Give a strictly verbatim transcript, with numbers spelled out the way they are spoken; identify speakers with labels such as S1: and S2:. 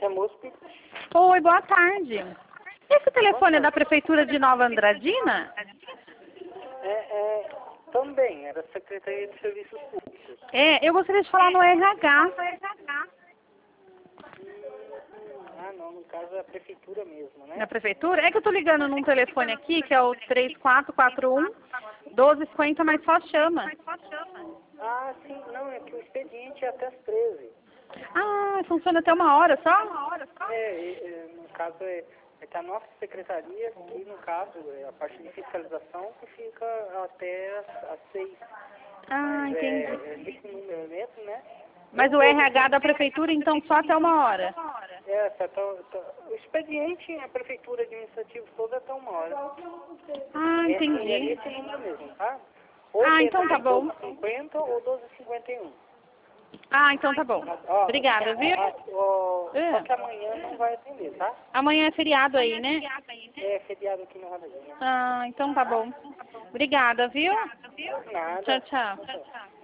S1: É Muspe?
S2: Oi, boa tarde. Esse telefone é da Prefeitura de Nova Andradina?
S1: É, é, também, era Secretaria de Serviços Públicos.
S2: É, eu gostaria de falar no R H.
S1: Ah, não, no caso é a Prefeitura mesmo, né?
S2: Na Prefeitura? É que eu tô ligando num telefone aqui, que é o três quatro quatro um, doze cinquenta, mas só chama.
S1: Ah, sim, não, é que o expediente é até as treze.
S2: Ah, funciona até uma hora só?
S1: É, é, é, no caso é, é que a nossa secretaria, que no caso é a parte de fiscalização, que fica até as, as seis.
S2: Ah,
S1: Mas
S2: entendi.
S1: é, é esse número mesmo, né?
S2: Mas o R H da Prefeitura, então, só até uma hora?
S1: É, tá, tá, tá, o expediente, a prefeitura administrativa toda é até uma hora.
S2: Ah,
S1: É, é
S2: entendi.
S1: esse número mesmo, tá? Ou
S2: Ah,
S1: P
S2: então tá
S1: D
S2: bom.
S1: doze cinquenta ou doze cinquenta e um.
S2: Ah, então tá bom.
S1: Mas, ó,
S2: Obrigada, viu?
S1: a- ó, só
S2: É.
S1: que amanhã não vai atender, tá?
S2: Amanhã é feriado aí, né?
S1: É feriado aqui no Radinho.
S2: Ah, então tá bom. Obrigada, viu?
S1: Nada.
S2: Tchau, tchau.
S1: Tchau.